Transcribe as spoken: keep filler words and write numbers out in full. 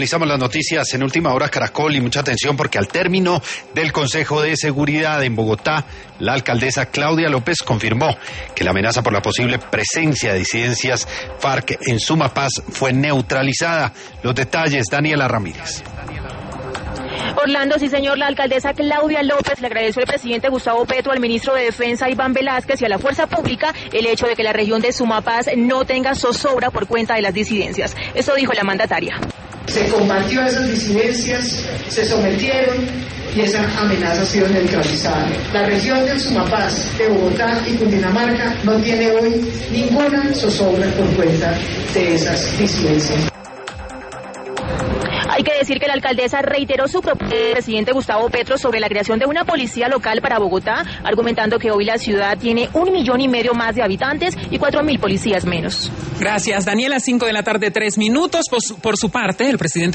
Actualizamos las noticias en Última Hora Caracol y mucha atención porque al término del Consejo de Seguridad en Bogotá, la alcaldesa Claudia López confirmó que la amenaza por la posible presencia de disidencias FARC en Sumapaz fue neutralizada. Los detalles, Daniela Ramírez. Orlando, sí señor, la alcaldesa Claudia López le agradeció al presidente Gustavo Petro, al ministro de Defensa Iván Velázquez y a la Fuerza Pública el hecho de que la región de Sumapaz no tenga zozobra por cuenta de las disidencias. Eso dijo la mandataria. Se combatió a esas disidencias, se sometieron y esa amenaza ha sido neutralizada. La región del Sumapaz, de Bogotá y Cundinamarca no tiene hoy ninguna zozobra por cuenta de esas disidencias. Hay que decir que la alcaldesa reiteró su propuesta al presidente Gustavo Petro sobre la creación de una policía local para Bogotá, argumentando que hoy la ciudad tiene un millón y medio más de habitantes y cuatro mil policías menos. Gracias, Daniela. Cinco de la tarde, tres minutos. Por su, por su parte, el presidente